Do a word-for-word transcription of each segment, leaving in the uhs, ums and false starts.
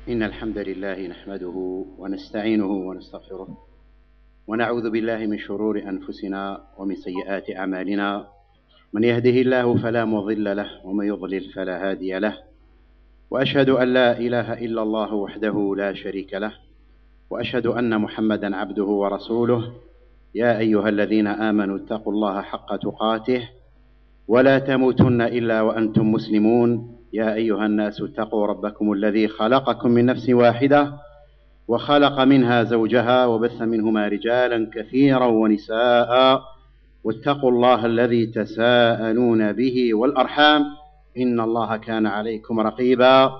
إن الحمد لله نحمده ونستعينه ونستغفره ونعوذ بالله من شرور أنفسنا ومن سيئات أعمالنا. من يهده الله فلا مضل له ومن يضلل فلا هادي له، وأشهد أن لا إله إلا الله وحده لا شريك له، وأشهد أن محمدا عبده ورسوله. يا أيها الذين آمنوا اتقوا الله حق تقاته ولا تموتن إلا وأنتم مسلمون. يا أيها الناس اتقوا ربكم الذي خلقكم من نفس واحدة وخلق منها زوجها وبث منهما رجالا كثيرا ونساء، واتقوا الله الذي تساءلون به والأرحام إن الله كان عليكم رقيبا.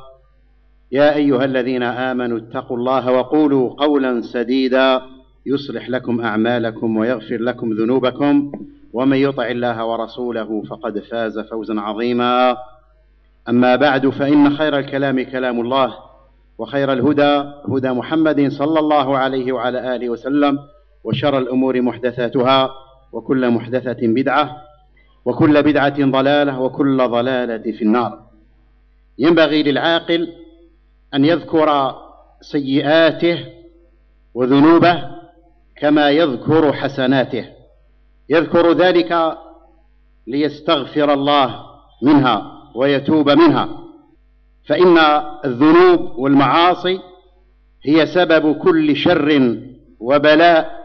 يا أيها الذين آمنوا اتقوا الله وقولوا قولا سديدا يصلح لكم أعمالكم ويغفر لكم ذنوبكم، ومن يطع الله ورسوله فقد فاز فوزا عظيما. أما بعد، فإن خير الكلام كلام الله، وخير الهدى هدى محمد صلى الله عليه وعلى آله وسلم، وشر الأمور محدثاتها، وكل محدثة بدعة، وكل بدعة ضلالة، وكل ضلالة في النار. ينبغي للعاقل أن يذكر سيئاته وذنوبه كما يذكر حسناته، يذكر ذلك ليستغفر الله منها ويتوب منها، فإن الذنوب والمعاصي هي سبب كل شر وبلاء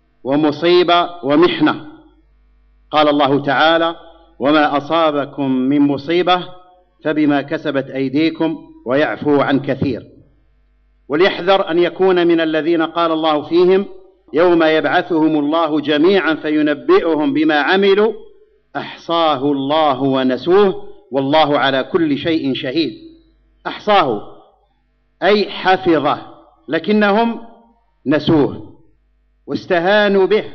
ومصيبة ومحنة. قال الله تعالى: وما أصابكم من مصيبة فبما كسبت أيديكم ويعفو عن كثير. وليحذر أن يكون من الذين قال الله فيهم: يوم يبعثهم الله جميعا فينبئهم بما عملوا أحصاه الله ونسوه والله على كل شيء شهيد. أحصاه أي حفظه، لكنهم نسوه واستهانوا به،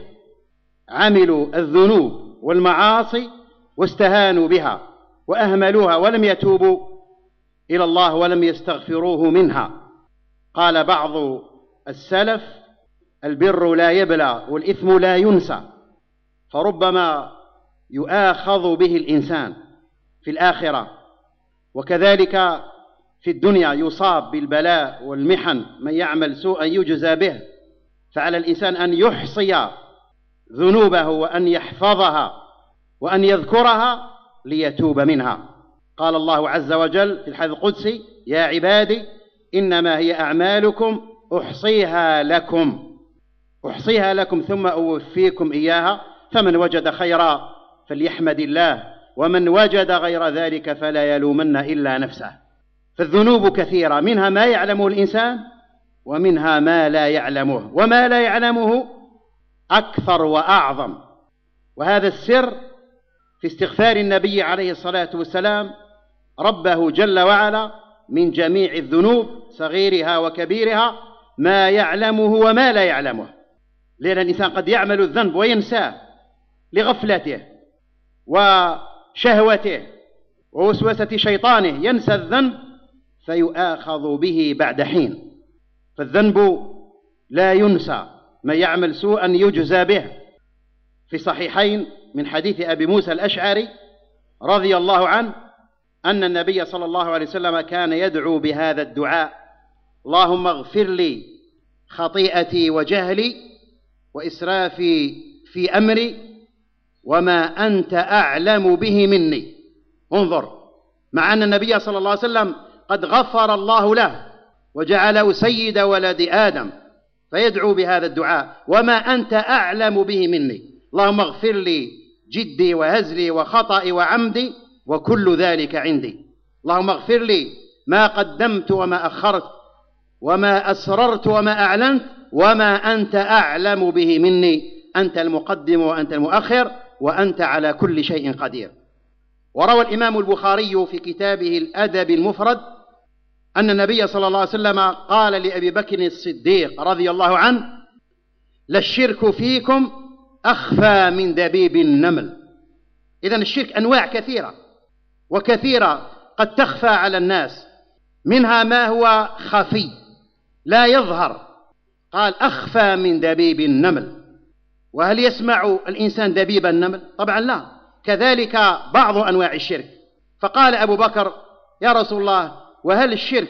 عملوا الذنوب والمعاصي واستهانوا بها وأهملوها ولم يتوبوا إلى الله ولم يستغفروه منها. قال بعض السلف: البر لا يبلى والإثم لا ينسى. فربما يؤاخذ به الإنسان في الآخرة، وكذلك في الدنيا يصاب بالبلاء والمحن. من يعمل سوءا يجزى به، فعلى الإنسان أن يحصي ذنوبه وأن يحفظها وأن يذكرها ليتوب منها. قال الله عز وجل في الحديث القدسي: يا عبادي إنما هي أعمالكم أحصيها لكم أحصيها لكم ثم أوفيكم إياها، فمن وجد خيرا فليحمد الله، ومن وجد غير ذلك فلا يلومن إلا نفسه. فالذنوب كثيرة، منها ما يعلمه الإنسان ومنها ما لا يعلمه، وما لا يعلمه أكثر وأعظم. وهذا السر في استغفار النبي عليه الصلاة والسلام ربه جل وعلا من جميع الذنوب صغيرها وكبيرها، ما يعلمه وما لا يعلمه. لأن الإنسان قد يعمل الذنب وينساه لغفلته وشهوته ووسوسة شيطانه، ينسى الذنب فيؤاخذ به بعد حين. فالذنب لا ينسى، من يعمل سوءا يجزى به. في صحيحين من حديث أبي موسى الأشعري رضي الله عنه أن النبي صلى الله عليه وسلم كان يدعو بهذا الدعاء: اللهم اغفر لي خطيئتي وجهلي وإسرافي في أمري وما أنت أعلم به مني. انظر، مع أن النبي صلى الله عليه وسلم قد غفر الله له وجعله سيد ولد آدم، فيدعو بهذا الدعاء: وما أنت أعلم به مني، اللهم اغفر لي جدي وهزلي وخطئي وعمدي وكل ذلك عندي. اللهم اغفر لي ما قدمت وما أخرت وما أسررت وما أعلنت وما أنت أعلم به مني، أنت المقدم وأنت المؤخر وأنت على كل شيء قدير. وروى الإمام البخاري في كتابه الأدب المفرد أن النبي صلى الله عليه وسلم قال لأبي بكر الصديق رضي الله عنه: للشرك فيكم أخفى من دبيب النمل. إذن الشرك أنواع كثيرة وكثيرة قد تخفى على الناس، منها ما هو خفي لا يظهر، قال أخفى من دبيب النمل. وهل يسمع الإنسان دبيب النمل؟ طبعا لا. كذلك بعض أنواع الشرك. فقال أبو بكر: يا رسول الله، وهل الشرك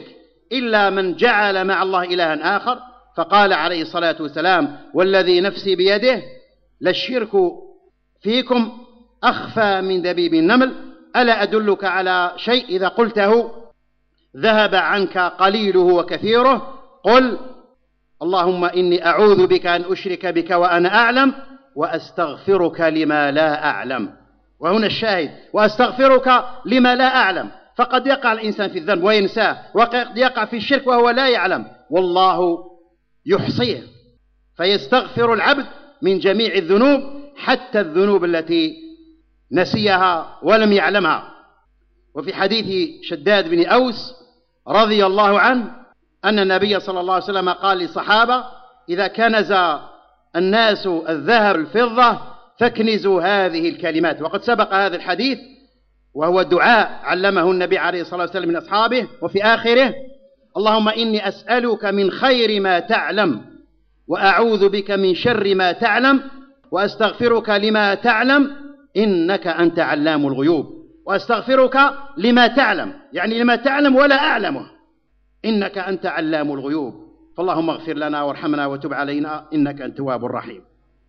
إلا من جعل مع الله إلها آخر. فقال عليه الصلاة والسلام: والذي نفسي بيده للشرك فيكم أخفى من دبيب النمل، ألا أدلك على شيء إذا قلته ذهب عنك قليله وكثيره؟ قل: اللهم إني أعوذ بك أن أشرك بك وأنا أعلم، وأستغفرك لما لا أعلم. وهنا الشاهد: وأستغفرك لما لا أعلم. فقد يقع الإنسان في الذنب وينساه، وقد يقع في الشرك وهو لا يعلم، والله يحصيه، فيستغفر العبد من جميع الذنوب حتى الذنوب التي نسيها ولم يعلمها. وفي حديث شداد بن أوس رضي الله عنه أن النبي صلى الله عليه وسلم قال للصحابة: إذا كنز الناس الذهب الفضة فاكنزوا هذه الكلمات. وقد سبق هذا الحديث، وهو دعاء علمه النبي عليه الصلاة والسلام من أصحابه، وفي آخره: اللهم إني أسألك من خير ما تعلم، وأعوذ بك من شر ما تعلم، وأستغفرك لما تعلم، إنك أنت علام الغيوب. وأستغفرك لما تعلم، يعني لما تعلم ولا أعلمه، إنك أنت علام الغيوب. فاللهم اغفر لنا وارحمنا وتب علينا، إنك أنت التواب الرحيم.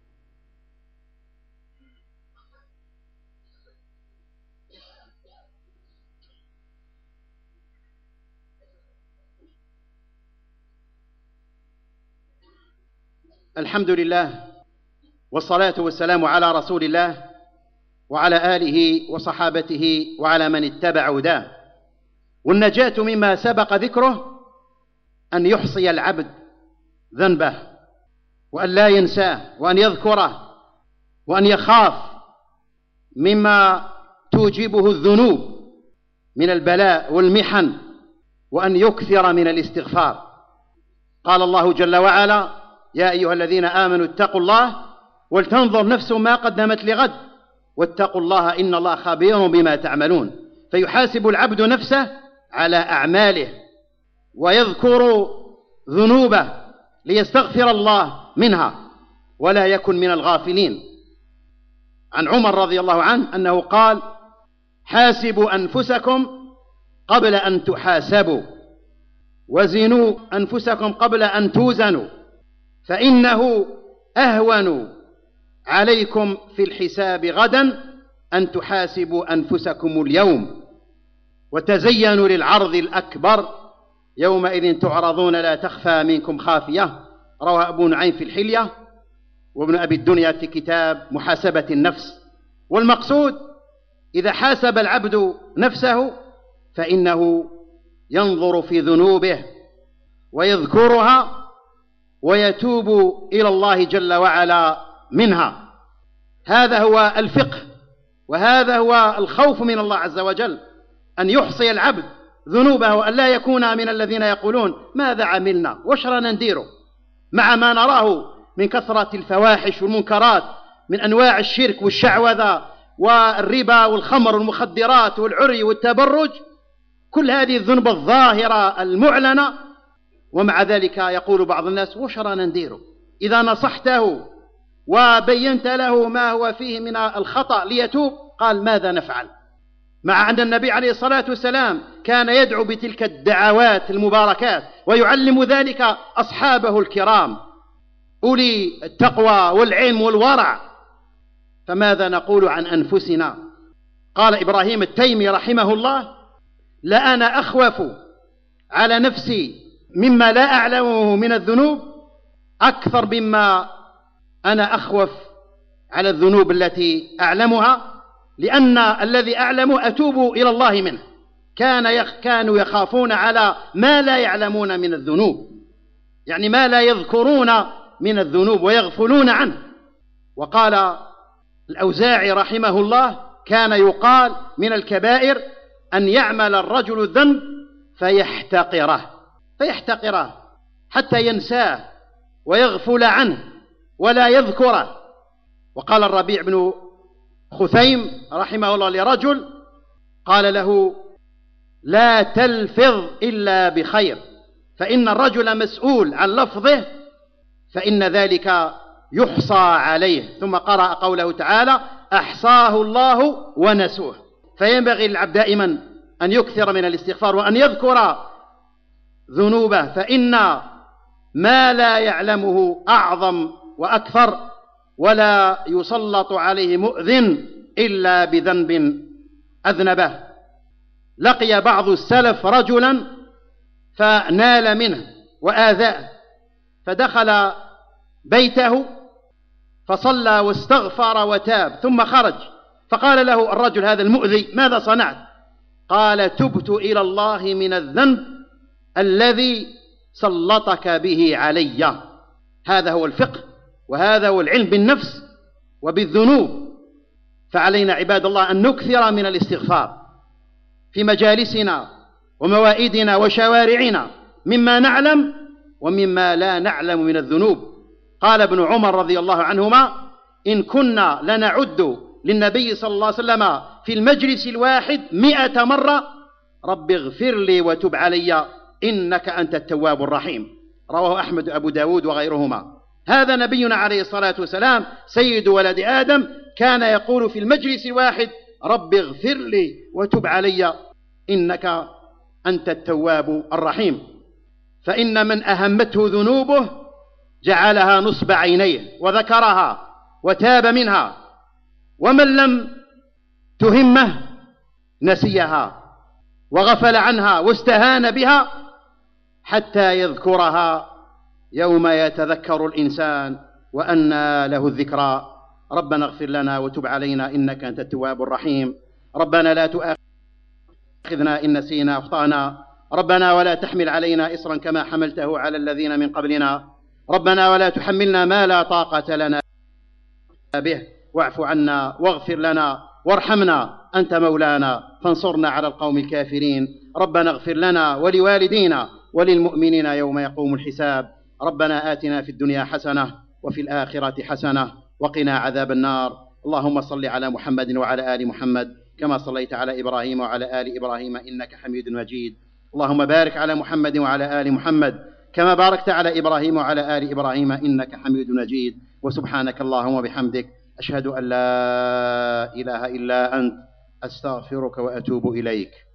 الحمد لله، والصلاة والسلام على رسول الله وعلى آله وصحابته وعلى من اتبع هداه. والنجاة مما سبق ذكره أن يحصي العبد ذنبه، وأن لا ينساه، وأن يذكره، وأن يخاف مما توجبه الذنوب من البلاء والمحن، وأن يكثر من الاستغفار. قال الله جل وعلا: يا أيها الذين آمنوا اتقوا الله ولتنظر نفس ما قدمت لغد واتقوا الله إن الله خبير بما تعملون. فيحاسب العبد نفسه على أعماله ويذكر ذنوبه ليستغفر الله منها ولا يكن من الغافلين. عن عمر رضي الله عنه أنه قال: حاسبوا أنفسكم قبل أن تحاسبوا، وزنوا أنفسكم قبل أن توزنوا، فإنه أهون عليكم في الحساب غدا أن تحاسبوا أنفسكم اليوم، وتزينوا للعرض الأكبر يومئذ تعرضون لا تخفى منكم خافية. رواه أبو نعيم في الحلية، وابن أبي الدنيا في كتاب محاسبة النفس. والمقصود: إذا حاسب العبد نفسه فإنه ينظر في ذنوبه ويذكرها ويتوب إلى الله جل وعلا منها. هذا هو الفقه، وهذا هو الخوف من الله عز وجل، أن يحصي العبد ذنوبه، وأن لا يكون من الذين يقولون ماذا عملنا وش رانا نديره، مع ما نراه من كثرة الفواحش والمنكرات من أنواع الشرك والشعوذة والربا والخمر والمخدرات والعري والتبرج، كل هذه الذنوب الظاهرة المعلنة. ومع ذلك يقول بعض الناس وش رانا نديره. إذا نصحته وبينت له ما هو فيه من الخطأ ليتوب قال ماذا نفعل، مع أن النبي عليه الصلاة والسلام كان يدعو بتلك الدعوات المباركات ويعلم ذلك أصحابه الكرام أولي التقوى والعلم والورع. فماذا نقول عن أنفسنا؟ قال إبراهيم التيمي رحمه الله: لأنا أخوف على نفسي مما لا أعلمه من الذنوب أكثر مما أنا أخوف على الذنوب التي أعلمها، لأن الذي أعلمه أتوب إلى الله منه. كان يخ كانوا يخافون على ما لا يعلمون من الذنوب، يعني ما لا يذكرون من الذنوب ويغفلون عنه. وقال الأوزاعي رحمه الله: كان يقال من الكبائر أن يعمل الرجل الذنب فيحتقره فيحتقره حتى ينساه ويغفل عنه ولا يذكره. وقال الربيع بن خثيم رحمه الله لرجل قال له: لا تلفظ إلا بخير، فإن الرجل مسؤول عن لفظه، فإن ذلك يحصى عليه. ثم قرأ قوله تعالى: أحصاه الله ونسوه. فينبغي للعبد دائما أن يكثر من الاستغفار وأن يذكر ذنوبه، فإن ما لا يعلمه أعظم وأكثر، ولا يسلط عليه مؤذن إلا بذنب أذنبه. لقي بعض السلف رجلا فنال منه وآذاه، فدخل بيته فصلى واستغفر وتاب، ثم خرج فقال له الرجل هذا المؤذي: ماذا صنعت؟ قال: تبت إلى الله من الذنب الذي سلطك به علي. هذا هو الفقه، وهذا هو العلم بالنفس وبالذنوب. فعلينا عباد الله أن نكثر من الاستغفار في مجالسنا وموائدنا وشوارعنا، مما نعلم ومما لا نعلم من الذنوب. قال ابن عمر رضي الله عنهما: إن كنا لنعد للنبي صلى الله عليه وسلم في المجلس الواحد مئة مرة: رب اغفر لي وتب علي إنك أنت التواب الرحيم. رواه أحمد وأبو داود وغيرهما. هذا نبينا عليه الصلاة والسلام سيد ولد آدم، كان يقول في المجلس الواحد: رب اغفر لي وتب علي إنك أنت التواب الرحيم. فإن من أهمته ذنوبه جعلها نصب عينيه وذكرها وتاب منها، ومن لم تهمه نسيها وغفل عنها واستهان بها حتى يذكرها يوم يتذكر الإنسان وأنى له الذكرى. ربنا اغفر لنا وتب علينا إنك أنت التواب الرحيم. ربنا لا تؤاخذنا إن نسينا أخطأنا. ربنا ولا تحمل علينا إصرا كما حملته على الذين من قبلنا. ربنا ولا تحملنا ما لا طاقة لنا به، واعف عنا واغفر لنا وارحمنا، أنت مولانا فانصرنا على القوم الكافرين. ربنا اغفر لنا ولوالدينا وللمؤمنين يوم يقوم الحساب. ربنا آتنا في الدنيا حسنة وفي الآخرة حسنة وقنا عذاب النار. اللهم صل على محمد وعلى آل محمد كما صليت على إبراهيم وعلى آل إبراهيم إنك حميد مجيد. اللهم بارك على محمد وعلى آل محمد كما باركت على إبراهيم وعلى آل إبراهيم إنك حميد مجيد. وسبحانك اللهم وبحمدك، أشهد أن لا إله إلا أنت، أستغفرك وأتوب إليك.